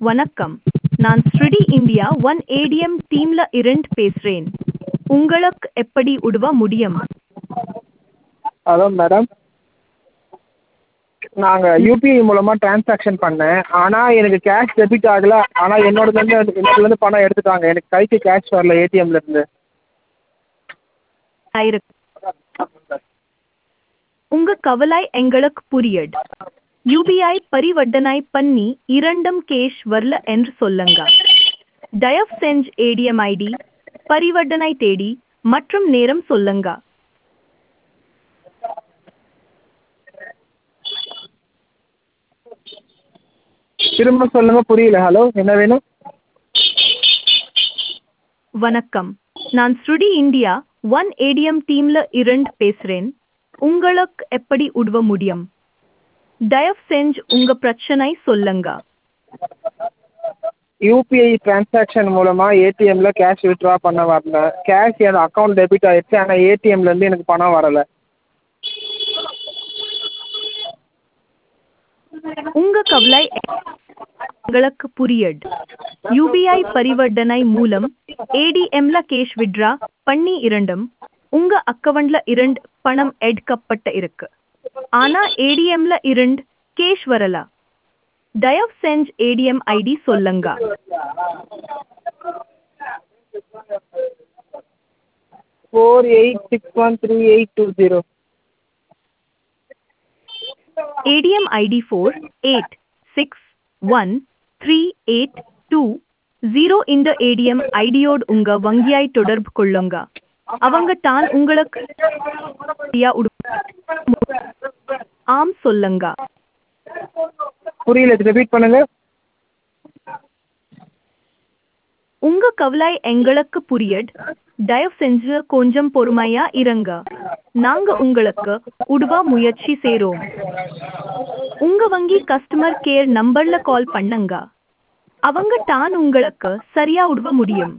வணக்கம். நான் ஸ்ருடி India one ATM டீம்ல இருந்து பேசுறேன். உங்களுக்கு எப்படி உதவ முடியும்? ஹலோ மேடம், நாங்கள் யூபிஐ மூலமாக ட்ரான்சாக்ஷன் பண்ணேன். ஆனால் எனக்கு கேஷ் டெபிட் ஆகலை. ஆனால் என்னோடதுலேருந்து பணம் எடுத்துட்டாங்க. எனக்கு கைக்கு கேஷ் வரல ஏடிஎம்லேருந்து. ஆயிருக்கு. உங்க கவலை எங்களுக்கு புரியுது. யூபிஐ பரிவர்த்தனை பண்ணி இரண்டும் கேஷ் வரல என்று சொல்லுங்க. தயவு செஞ்சு ஏடிஎம் ஐடி, பரிவர்த்தனை தேதி மற்றும் நேரம் சொல்லுங்க. திரும்ப சொல்லுங்கள், புரியல. ஹலோ, என்ன வேணும்? வணக்கம். நான் ஸ்ருடி இந்தியா ஒன் ஏடிஎம் டீம்ல இருந்து பேசுறேன். உங்களுக்கு எப்படி உதவ முடியும்? தயவு செஞ்சு உங்க பிரச்சனை சொல்லுங்க. யூபிஐ ட்ரான்சாக்ஷன் மூலமாக ஏடிஎம்மில் கேஷ் வித்ட்ரா பண்ண வரல. கேஷ் என் அக்கௌண்ட் டெபிட் ஆகிடுச்சு. ஆனால் ஏடிஎம்லேருந்து எனக்கு பணம் வரலை. உங்க கவலை எங்களுக்கு புரியுது. யூபிஐ பரிவர்த்தனை மூலம் ஏடிஎம்ல கேஷ் வித்ட்ரா பண்ணி இரண்டும் உங்க அக்கவுண்ட்ல இருந்து பணம் எடுக்கப்பட்ட இருக்கு. ஆனா ஏடிஎம்ல இருந்து கேஷ் வரல. தயவு செஞ்சு ஏடிஎம் ஐடி சொல்லுங்க. 48613820. ATM ID 48613820. இந்த ஏடிஎம் ஐடியோடு உங்க வங்கியை தொடர்பு கொள்ளுங்க. அவங்க தான் உங்களுக்கு ஆம் சொல்லுங்க. புரியல, ரிப்பீட் பண்ணுங்க. உங்க கவலை எங்களுக்கு புரியுது. தயவு செஞ்சு கொஞ்சம் பொறுமையா இருங்க. நாங்க உங்களுக்கு உதவ முயற்சி செய்றோம். உங்க வங்கி கஸ்டமர் கேர் நம்பர்ல கால் பண்ணுங்க. அவங்க தான் உங்களுக்கு சரியா உதவ முடியும்.